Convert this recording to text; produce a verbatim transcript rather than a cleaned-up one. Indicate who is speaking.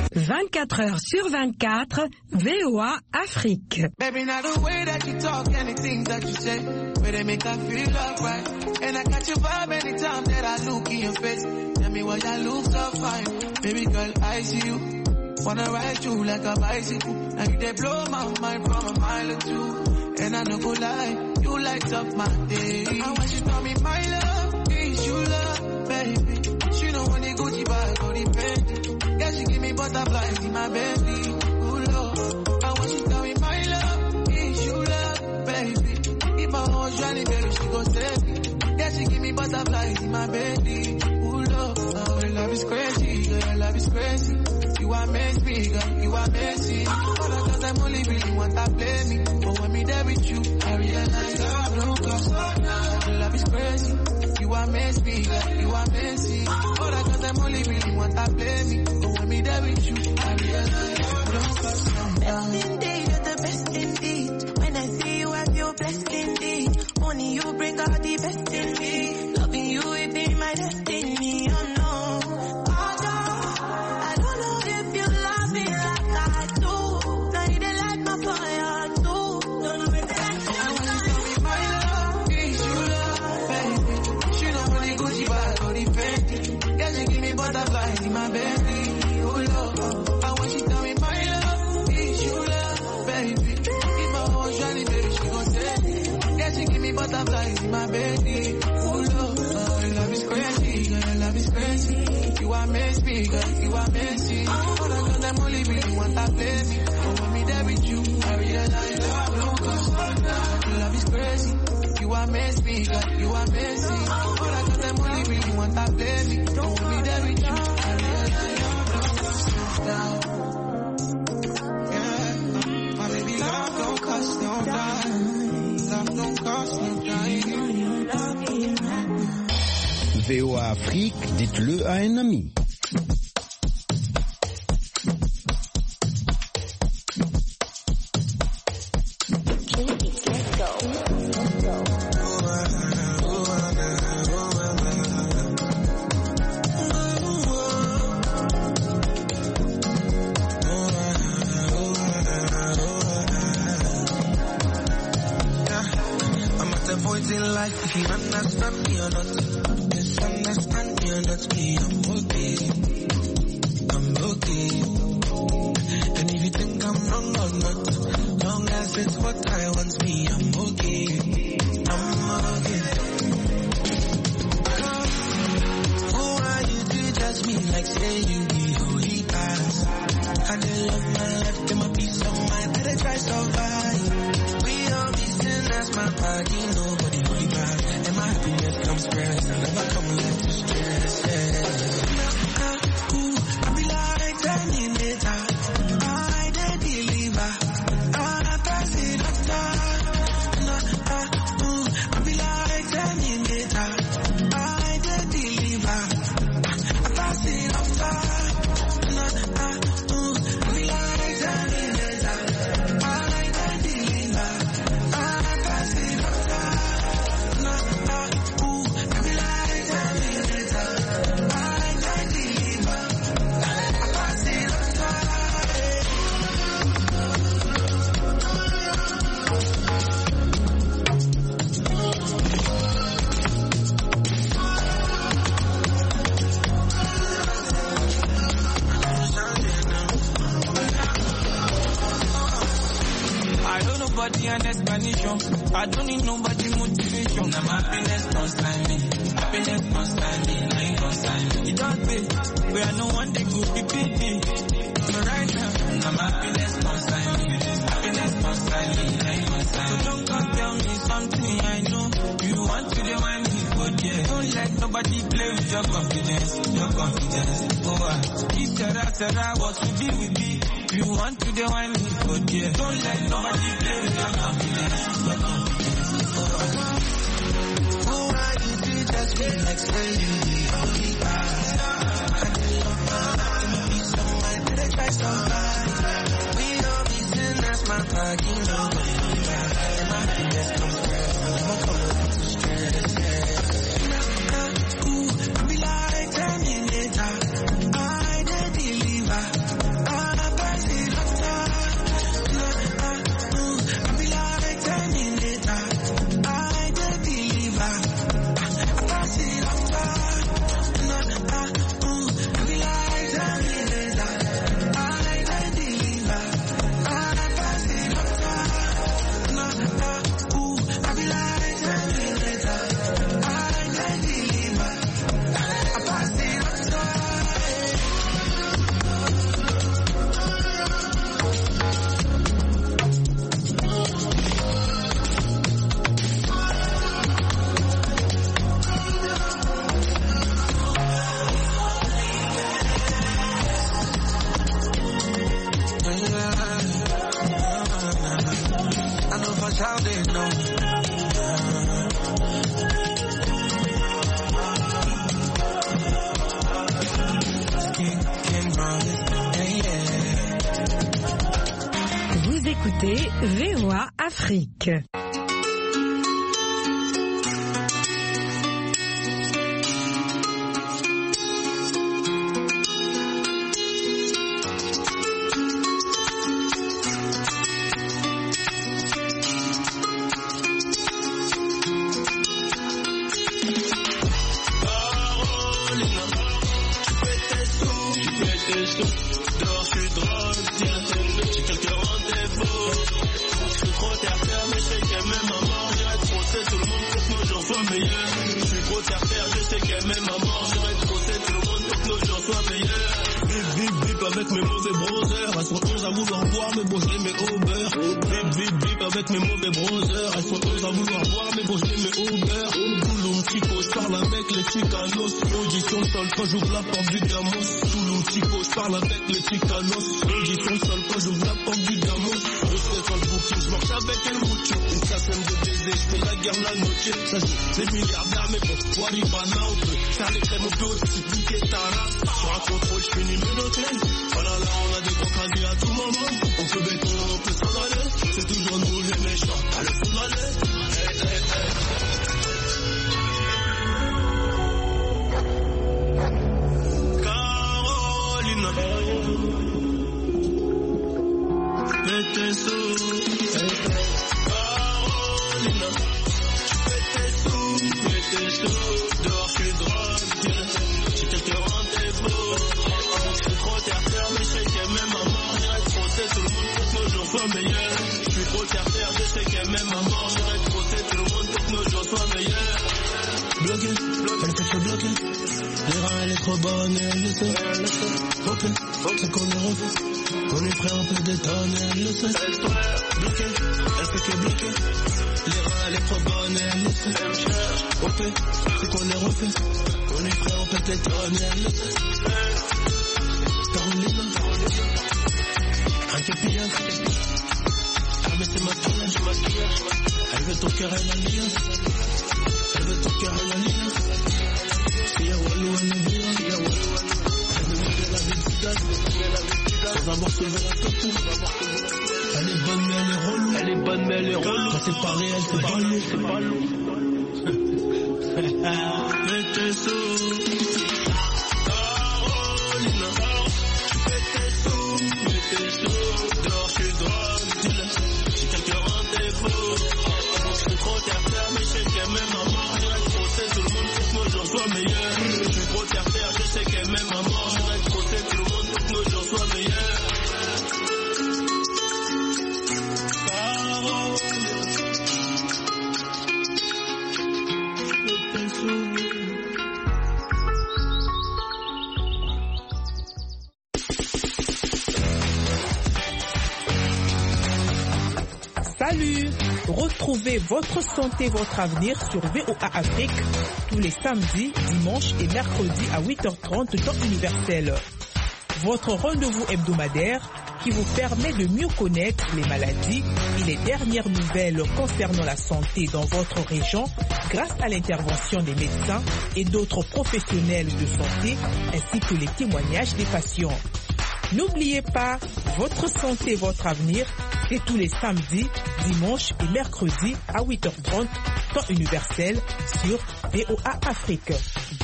Speaker 1: vingt-quatre heures sur vingt-quatre, V O A Afrique.
Speaker 2: Baby, now the way that you talk and the things that you say, where they make I feel alright. And I got your vibe anytime that I look in your face. Tell me why you look so fine. Baby girl, I see you. Wanna ride you like a bicycle. Now you they blow my mind from a mile or two. And I no go lie, you light up my day. I want you to tell me my love is you love, baby. She don't want the Gucci bag or the Fendi. Yeah, she give me butterflies in my belly. Ooh, Lord. I want you to tell me my love is you love, baby. If I want Johnny, baby, she go save me. Yeah, she give me butterflies in my belly. Ooh, Lord. Oh, your love is crazy, girl, your love is crazy. You amaze me, girl, you amaze me. All because I'm only really want to play me. But when me there with you, I realize love don't cost nothing. Your love is crazy. You amaze me, girl, you amaze me. All because I'm only really want to play me. But when me there with you, I realize love don't cost nothing.
Speaker 3: Best indeed, you're the best indeed. When I see you, I feel blessed indeed. Only you bring out the best in me. Loving you, it be my destiny. Oh no.
Speaker 2: Butterflies in my belly, oh Lord. I want you to tell me my love is you love, baby. If I want Johnny, baby, she gon' save me. Yeah, she give me butterflies in my belly, oh Lord. Oh, your love is crazy, girl, your love is crazy. You amaze me, girl, you amaze me. All because I'm only really want to play me. But when me there with you, I realize love don't cost nothing. Your love is crazy. You amaze me, girl, you amaze me. All because I'm only really want to play me. But when me there with you, I realize love don't cost nothing. Yeah, my baby, love don't cost no dime. Love don't cost no dime.
Speaker 4: V O A Afrique, dites-le à un ami.
Speaker 5: If you understand me or not, misunderstand me or not, me, I'm okay, I'm okay. And if you think I'm wrong or not, long as it's what I want, me, I'm okay, I'm okay. Who are you to judge me like say you be holy past? I did love my life, give my peace of mind, that I try to survive. We all be sinners, my body, nobody. And my happiness comes first. I never come left to stress. Yeah. Uh, ooh, I be like Terminator. I did deliver. I pass it after. Uh, uh, ooh, I be like Terminator. I did deliver. I pass it after. Uh, uh, ooh, I be like Terminator. I did deliver. I pass it after.
Speaker 6: An explanation. I don't need nobody motivation. I'm happiness constantly, happiness constantly, ain't constantly. It don't pay, we are no one they could be pity. So right now, I'm happiness constantly, happiness constantly, ain't constantly. So don't come tell me something I know. You want to the one me for yeah. Don't let nobody play with your confidence, your confidence. Oh, uh, he said I said I what to be with me. You want to the one me for yeah. Don't let nobody play with your confidence, your confidence. Oh, uh,
Speaker 5: who are you to judge me like say you the only past? I did love my life, give me peace of mind, that I try to survive. We all be sinners, my body, nobody only bad. And my happiness comes first, I never come left to stress. Yeah. Ooh, I be like Terminator. I did deliver.
Speaker 1: écoutez V O A Afrique.
Speaker 7: Avec mes mauvais brothers, elles sont onze à vouloir boire, mais bon je les mets au beurre. Bip bip bip avec mes mauvais brothers, elles sont onze à vouloir boire, mais bon je les mets au beurre. Touloum Chico, je parle avec les chicanos. Audition sol quand j'ouvre la porte du Gamos. Touloum Chico, je parle avec les chicanos. Audition sol quand j'ouvre la porte du Gamos. Je sais quand le booking, je marche avec El Mucho. Une centaine de baisers, je fais la guerre la noche. Ça joue des milliardaires, mais bon, Waribana, on peut faire les crèmes, on peut aussi piquer Tara. Sur un contrôle, je finis mes hôtels. Oh là là, on a des gros caddies à tout moment. On peut béton, on peut s'en aller. C'est toujours nous les méchants, à le fond d'aller. Hey, hey, hey. Carolina, mets tes sous. Carolina, mets tes sous, mets tes sous. Dehors, je suis drogue. J'ai quelques rendez-vous. Mais je sais qu'elle m'aime à mort, j'irai trosser tout le monde pour que nos jours soient meilleurs. Je suis trop terre-terre, je sais qu'elle m'aime à mort, j'irai trosser tout le monde pour que nos jours soient meilleurs. Bloqué, elle fait se bloquer. Les reins, elle est trop bonne et elle le sait. Ok, c'est qu'on est refait. On est prêt, on peut détonner, elle le sait. Bloqué, elle fait que bloquer. Les reins, elle est trop bonne et elle le sait. Ok, c'est qu'on est refait. On est prêt, on peut détonner, elle le sait. Carolina, un capillage. Ah mais c'est maquillage, elle veut ton cœur, elle a l'ia. Elle veut ton cœur, elle a l'ia. Si y'a Walou, elle me vire. Elle veut me la vie sans avoir soulevé la tête. Elle est bonne mais elle est relou. Elle est bonne mais elle est relou. Quand c'est pas réel, c'est pas lourd, c'est pas lourd. Mets tes sous. Dehors, je suis drogue, j'ai quelques rendez-vous. Je suis trop terre-terre, mais je sais qu'elle m'aime à mort. J'irai trosser tout le monde pour que nos jours soient meilleurs. Je suis trop terre-terre, je sais qu'elle m'aime à mort. J'irai trosser tout le monde pour que nos jours soient meilleurs. Parole, tes sous.
Speaker 8: Salut! Retrouvez votre santé, votre avenir sur V O A Afrique tous les samedis, dimanches et mercredis à huit heures trente temps universel. Votre rendez-vous hebdomadaire qui vous permet de mieux connaître les maladies et les dernières nouvelles concernant la santé dans votre région grâce à l'intervention des médecins et d'autres professionnels de santé ainsi que les témoignages des patients. N'oubliez pas, votre santé, votre avenir, c'est tous les samedis, dimanches et mercredis à huit heures trente, temps universel sur V O A Afrique.